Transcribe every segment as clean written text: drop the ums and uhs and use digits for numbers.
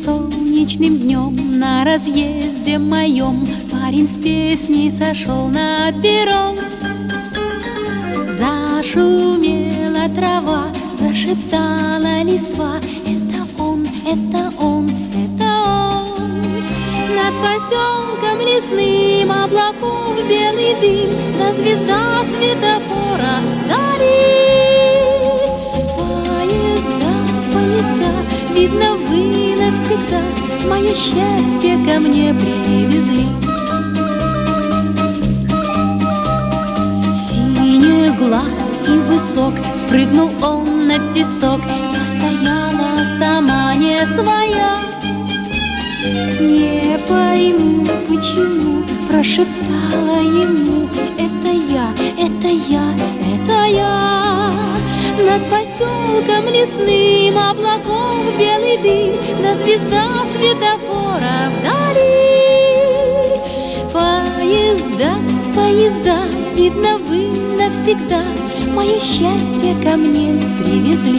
солнечным днем на разъезде моем парень с песней сошел на перрон. Зашумела трава, зашептала листва: это он, это он, это он. Над поселком лесным облаков белый дым, да звезда светофора вдали. Поезда, поезда, видно, вы навсегда мое счастье ко мне привезли. Глаз и высок, спрыгнул он на песок. Я стояла сама не своя. Не пойму, почему, прошептала ему: это я, это я, это я. Над поселком лесным облаков белый дым, да звезда светофора вдали. Поезда, поезда, видно, вы навсегда мое счастье ко мне привезли.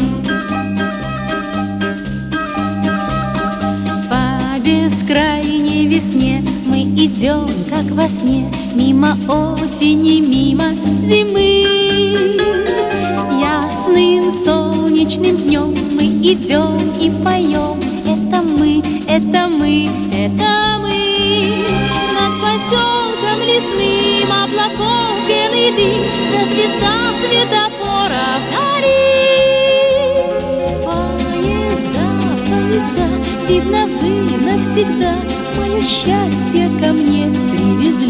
По бескрайней весне мы идем, как во сне, мимо осени, мимо зимы. Ясным солнечным днем мы идем и поем: это мы, это мы, это мы. Над поселком лесным облаков белый дым, да звезда светофора вдали. Поезда, поезда, видно, вы навсегда мое счастье ко мне привезли.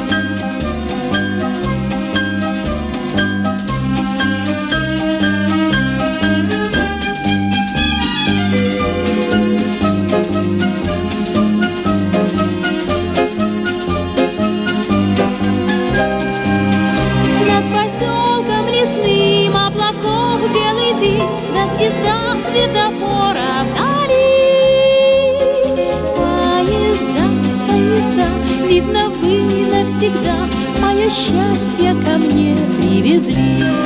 Да звезда светофора вдали. Поезда, поезда, видно, вы навсегда мое счастье ко мне привезли.